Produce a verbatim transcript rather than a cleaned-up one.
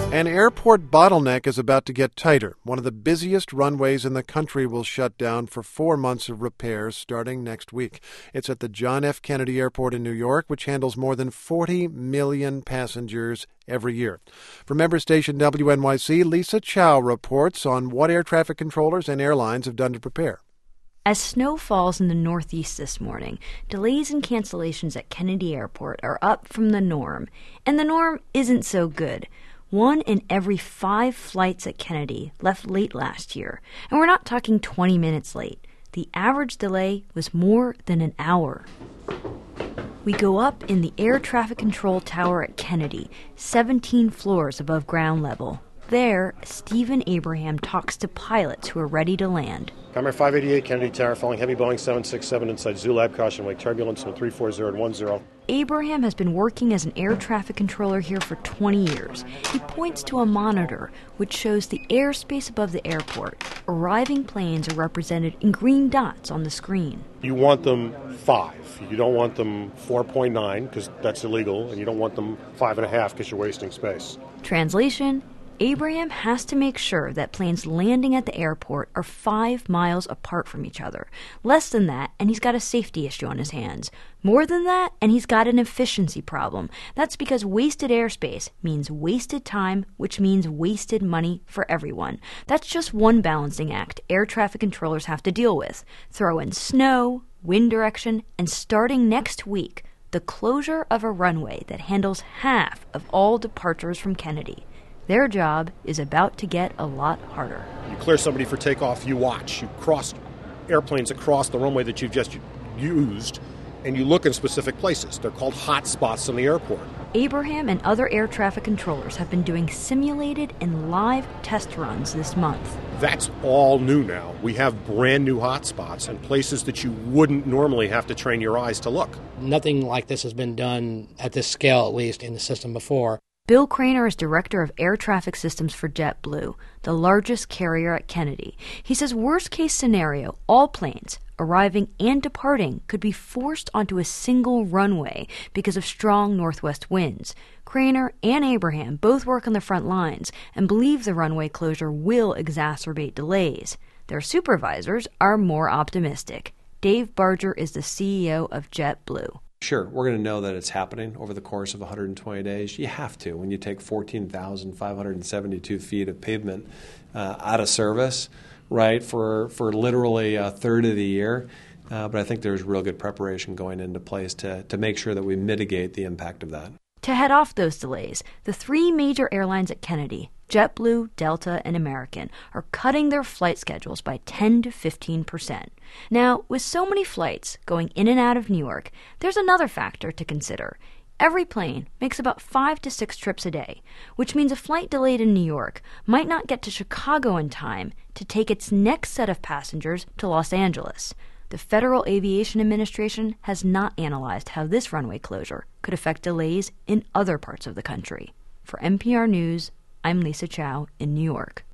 An airport bottleneck is about to get tighter. One of the busiest runways in the country will shut down for four months of repairs starting next week. It's at the John F. Kennedy Airport in New York, which handles more than forty million passengers every year. From member station W N Y C, Lisa Chow reports on what air traffic controllers and airlines have done to prepare. As snow falls in the Northeast this morning, delays and cancellations at Kennedy Airport are up from the norm. And the norm isn't so good. One in every five flights at Kennedy left late last year. And we're not talking twenty minutes late. The average delay was more than an hour. We go up in the air traffic control tower at Kennedy, seventeen floors above ground level. There, Stephen Abraham talks to pilots who are ready to land. Comair five eighty-eight, Kennedy Tower, falling heavy Boeing seven sixty-seven inside Zulab, caution wake turbulence from three four zero and one zero. Abraham has been working as an air traffic controller here for twenty years. He points to a monitor which shows the airspace above the airport. Arriving planes are represented in green dots on the screen. You want them five. You don't want them four point nine because that's illegal, and you don't want them five and a half because you're wasting space. Translation: Abraham has to make sure that planes landing at the airport are five miles apart from each other. Less than that, and he's got a safety issue on his hands. More than that, and he's got an efficiency problem. That's because wasted airspace means wasted time, which means wasted money for everyone. That's just one balancing act air traffic controllers have to deal with. Throw in snow, wind direction, and starting next week, the closure of a runway that handles half of all departures from Kennedy. Their job is about to get a lot harder. You clear somebody for takeoff, you watch. You cross airplanes across the runway that you've just used, and you look in specific places. They're called hot spots in the airport. Abraham and other air traffic controllers have been doing simulated and live test runs this month. That's all new now. We have brand new hot spots and places that you wouldn't normally have to train your eyes to look. Nothing like this has been done at this scale, at least, in the system before. Bill Craner is director of air traffic systems for JetBlue, the largest carrier at Kennedy. He says worst case scenario, all planes arriving and departing could be forced onto a single runway because of strong northwest winds. Craner and Abraham both work on the front lines and believe the runway closure will exacerbate delays. Their supervisors are more optimistic. Dave Barger is the C E O of JetBlue. Sure, we're going to know that it's happening over the course of one hundred twenty days. You have to. When you take fourteen thousand five hundred seventy-two feet of pavement uh, out of service, right, for, for literally a third of the year. Uh, but I think there's real good preparation going into place to, to make sure that we mitigate the impact of that. To head off those delays, the three major airlines at Kennedy, JetBlue, Delta, and American, are cutting their flight schedules by ten to fifteen percent. Now, with so many flights going in and out of New York, there's another factor to consider. Every plane makes about five to six trips a day, which means a flight delayed in New York might not get to Chicago in time to take its next set of passengers to Los Angeles. The Federal Aviation Administration has not analyzed how this runway closure could affect delays in other parts of the country. For N P R News, I'm Lisa Chow in New York.